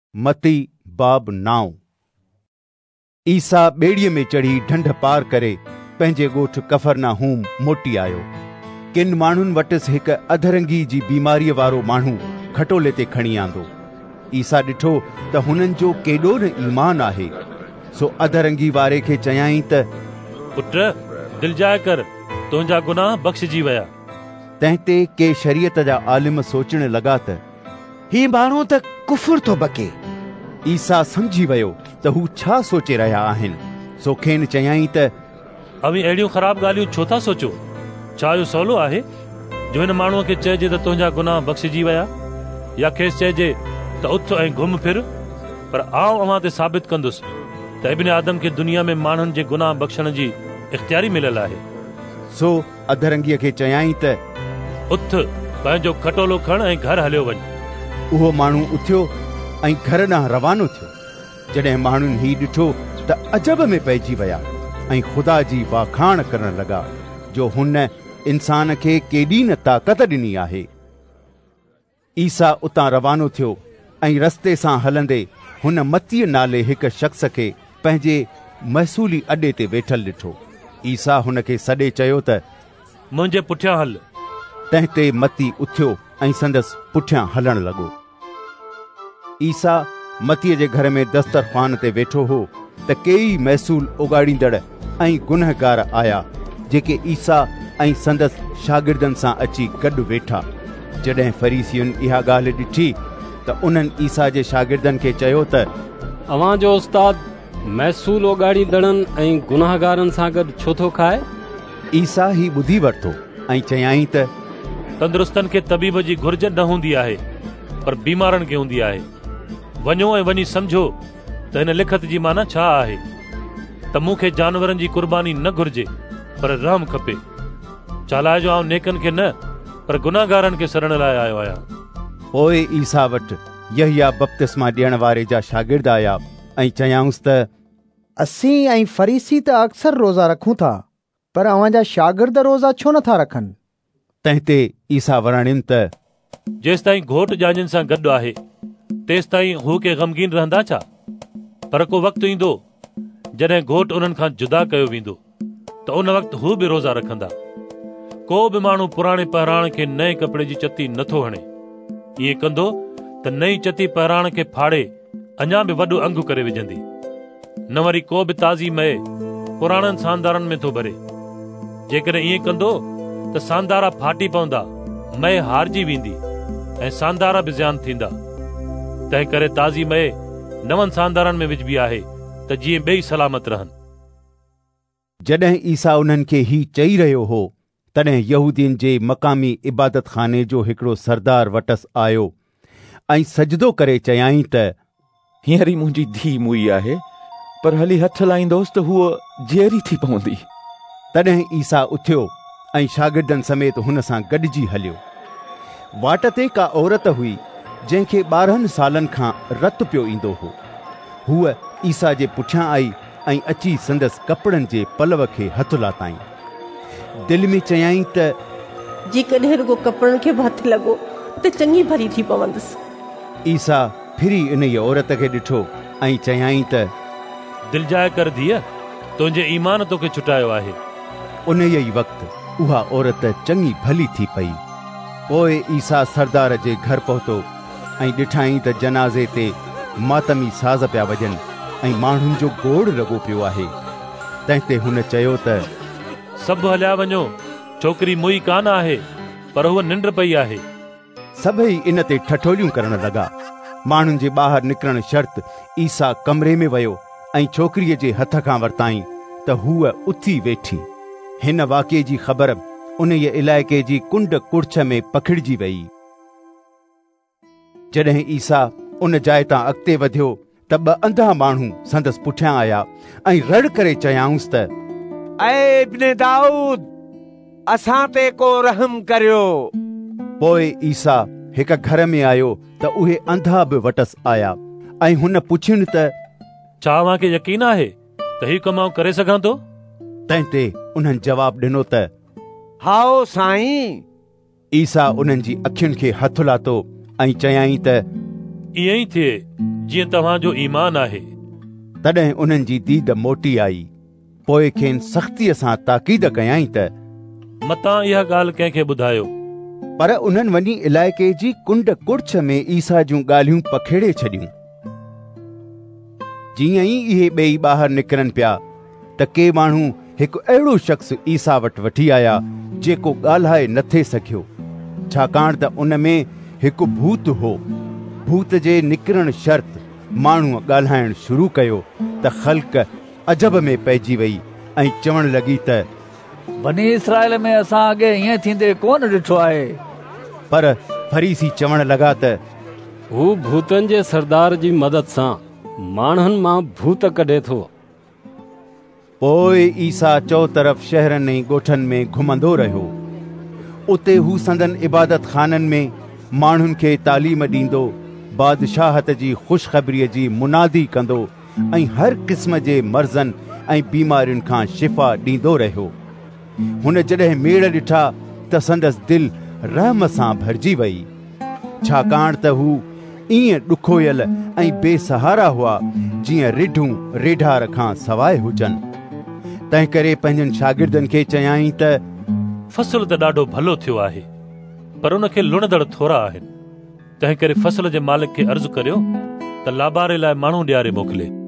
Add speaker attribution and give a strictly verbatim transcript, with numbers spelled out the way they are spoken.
Speaker 1: मती बाब नाव। ईसा ॿेड़ीअ में चढ़ी ढंढ पार करे पंहिंजे ॻोठ कफरनाहूम मोटी आयो। किन माण्हुनि वटि हिकु अधरंगी जी बीमारीअ वारो माण्हू खटोले ते खणी आंदो। ईसा ॾिठो त हुननि जो केॾो न ईमान आहे, सो अधरंगी वारे खे चयाईं त
Speaker 2: पुट दिलजाए कर, तुंहिंजा गुनाह बख़्शिजी विया।
Speaker 1: तंहिं ते के शरीयत जा आलिम सोचण लॻा त
Speaker 3: ही माण्हू त कुफुर थो बके।
Speaker 1: ईसा समझी वियो त हू छा सोचे रहिया आहिनि, सो खेनि चयाईं त
Speaker 2: अवी अहिड़ियूं ख़राब ॻाल्हियूं छो था सोचो? छा इहो सवलो आहे जो हिन माण्हूअ खे चइजे त तुंहिंजा गुनाह बख़्शिजी विया, या खेसि चइजे त उथ ऐं घुम फिर? पर आउं अव्हां ते साबित कंदुसि त इब्न आदम खे दुनिया में माण्हुनि जे गुनाह बख़्शण जी इख़्तियारी मिलियल आहे।
Speaker 1: सो अधरंगीअ खे चयाईं त
Speaker 2: उथ, पंहिंजो खटोलो खण ऐं घर हलियो वञ।
Speaker 1: उहो माण्हू उथियो ऐं घर ॾांहुं रवानो थियो। जॾहिं माण्हुनि ही ॾिठो त अजब में पइजी विया ऐं ख़ुदा जी वाखाण करण लॻा जो हुन इंसान खे केॾी न ताक़त ॾिनी आहे। ईसा उतां रवानो थियो ऐं रस्ते सां हलंदे हुन मतीअ नाले हिकु शख़्स खे पंहिंजे महसूली अॾे ते वेठल ॾिठो। ईसा हुन खे सॾे चयो त
Speaker 2: मुंहिंजे पुठियां हल।
Speaker 1: तंहिं ते मती उथियो ऐं संदसि पुठियां हलण लॻो। ईसा मतीअ जे घर में दस्तरख़्वान ते वेठो हो त केई महसूल उगाड़ींदड़ ऐं गुनहगार आया, जेके ईसा ऐं संदसि शागिर्दनि सां अची गॾु वेठा। जॾहिं फरीसियुनि इहा ॻाल्हि ॾिठी त उन्हनि ईसा जे शागिर्दनि खे चयो त
Speaker 4: अव्हां जो उस्ताद महसूल उगाड़ींदड़नि ऐं गुनाहगारनि सां गॾु छो थो खाए?
Speaker 1: ईसा ही ॿुधी वरितो ऐं चयाईं त
Speaker 2: तंदुरुस्तनि खे तबीब जी घुर्ज न हूंदी आहे, पर बीमारनि खे हूंदी आहे। वञो ऐं वञी सम्झो त हिन लिखत जी माना छा आहे त मूंखे जानवरनि जी कुर्बानी न घुर्जे, पर रहम खपे। चालाइजो आउं नेकनि खे न, पर गुनाहगारनि खे सड़ण लाइ आयो आहियां।
Speaker 1: पोइ ईसा वटि यहिया बपतिस्मा ॾियण वारे जा शागिर्द आया ऐं चयाऊंसि त
Speaker 3: असीं ऐं फरीसी त अक्सर रोज़ा रखूं था, पर अव्हां जा शागिर्द रोज़ा छो नथा रखनि?
Speaker 1: तंहिं ते ईसा वराणियुनि त
Speaker 2: जेसि ताईं घोट ॼाञनि सां गॾु आहे तेसि ताईं हू के ग़मगीन रहंदा छा? पर को वक़्तु ईंदो जॾहिं घोट उन्हनि खां जुदा कयो वेंदो, त उन वक़्तु हू बि रोज़ा रखंदा। को बि माण्हू पुराणे पहिराण खे नए कपिड़े जी चती नथो हणे। ईअं कंदो त नई चती पहिराण खे फाड़े अञा बि वॾो अंगु करे विझंदी। न वरी को बि ताज़ी मए पुराणनि सांदारनि में थो भरे। जेकॾहिं ईअं कंदो त सांदारा फाटी पवंदा, मए हारजी वेंदी ऐं सांदारा बि ज़ियान थींदा। तंहिं करे ताज़ी मए नवनि सांदारनि में विझबी आहे त जीअं ॿई सलामत रहनि।
Speaker 1: जॾहिं ईसा उन्हनि खे ही चई रहियो हो, तॾहिं यहूदियुनि जे मक़ामी इबादत खाने जो हिकिड़ो सरदार वटसि आयो ऐं सजदो करे चयाईं त
Speaker 5: हींअर ई मुंहिंजी धीउ मुई आहे, पर हली हथ लाहींदोसि त हूअ जेरी थी पवंदी।
Speaker 1: तॾहिं ईसा उथियो ऐं शागिर्दनि समेत हुन सां गॾिजी हलियो। वाट ते का औरत हुई जंहिंखे ॿारहनि सालनि खां रतु पियो ईंदो हो। हूअ ईसा जे पुठियां आई ऐं अची संदसि कपिड़नि जे पलव खे हथु लाताईं। दिलि में चयाईं त
Speaker 6: जेकॾहिं रुगो कपिड़नि खे बि हथु लॻो त चङी भली थी पवंदसि।
Speaker 1: ईसा फिरी इन औरत खे ॾिठो ऐं चयाईं त
Speaker 2: दिलजाए कर धीअ, तुंहिंजे ईमान तोखे छुटायो आहे।
Speaker 1: उन ई वक़्तु उहा औरत चङी भली थी पई। पोइ ईसा सरदार जे घर पहुतो ऐं ॾिठाई त जनाज़े ते मातमी साज़ पिया वॼनि ऐं माण्हुनि जो गोड़ लॻो पियो आहे। तंहिं ते हुन चयो त
Speaker 2: सभु हलिया वञो, छोकिरी मुई कान आहे, पर हूअ निंड पई आहे।
Speaker 1: सभई इन ते ठठोलियूं करण लॻा। माण्हुनि जे ॿाहिरि निकिरण शर्त ईसा कमरे में वियो ऐं छोकिरीअ जे हथ खां वरिताईं त हूअ उथी वेठी। हिन वाक़िए जी ख़बर उन इलाइक़े जी कुंड कुड़छ में पखिड़िजी वई। जॾहिं ईसा उन जाइ तां अॻिते वधियो त ॿ अंधा माण्हू संदसि पुठियां आया ऐं रड़ करे चयाऊंसि त
Speaker 7: ऐ इब्न दाऊद, असां ते को रहम करियो।
Speaker 1: पोइ ईसा हिक घर में आयो त उहे अंधा बि वटसि आया ऐं हुन पुछियुनि त
Speaker 2: छा अव्हां खे यकीन आहे त हीउ कमु आउं करे सघां थो?
Speaker 1: तंहिं ते उन्हनि जवाबु ॾिनो त
Speaker 7: हाओ साईं।
Speaker 1: ईसा उन्हनि जी अखियुनि खे हथु लातो ऐं चयाईं त
Speaker 2: ईअं ई थिए जीअं तव्हांजो ईमान आहे।
Speaker 1: तॾहिं उन्हनि जी दीद मोटी आई। पोइ खेनि सख़्तीअ सां ताकीद कयाईं त
Speaker 2: मतां इहा ॻाल्हि कंहिंखे ॿुधायो।
Speaker 1: पर उन्हनि वञी इलाइक़े जी कुंड कुड़छ में ईसा जूं ॻाल्हियूं पखेड़े छॾियूं। जीअं ई इहे ॿेई ॿाहिरि निकिरनि पिया त के माण्हू हिकु अहिड़ो शख़्स ईसा वटि वठी आया जेको ॻाल्हाए नथे सघियो, छाकाणि त उन में हिकु भूत हो। भूत जे निकिरण शर्त माण्हूअ ॻाल्हाइण शुरू कयो त ख़ल्क़ अजब में पइजी वई ऐं चवण लॻी त
Speaker 8: बनी इसराइल में असां अॻे ईअं थींदे कोन ॾिठो आहे।
Speaker 1: पर फरीसी चवण लॻा त
Speaker 4: हू भूतनि जे सरदार जी मदद सां माण्हुनि मां भूत कढे थो।
Speaker 1: पोइ ईसा चौतरफ़ शहरनि ऐं ॻोठनि में घुमंदो रहियो। उते हू संदन इबादत खाननि में माण्हुनि खे तालीम ॾींदो, बादशाहत जी ख़ुशख़बरीअ जी मुनादी कंदो ऐं हर क़िस्म जे मर्ज़नि ऐं बीमारियुनि खां शिफ़ा ॾींदो रहियो। हुन जॾहिं मेड़ ॾिठा त संदसि दिलि रहम सां भरिजी वई, छाकाणि त हू ईअं ॾुखोयल ऐं बेसहारा हुआ जीअं रिढूं रेढार खां सवाइ हुजनि। तंहिं करे पंहिंजनि शागिर्दनि खे चयाईं त
Speaker 2: फ़सुलु त ॾाढो भलो थियो आहे, पर उन खे लुणदड़ थोरा आहिनि। तंहिं करे फ़सल जे मालिक खे अर्ज़ु करियो त लाबारे लाइ माण्हू ॾियारे मोकिले।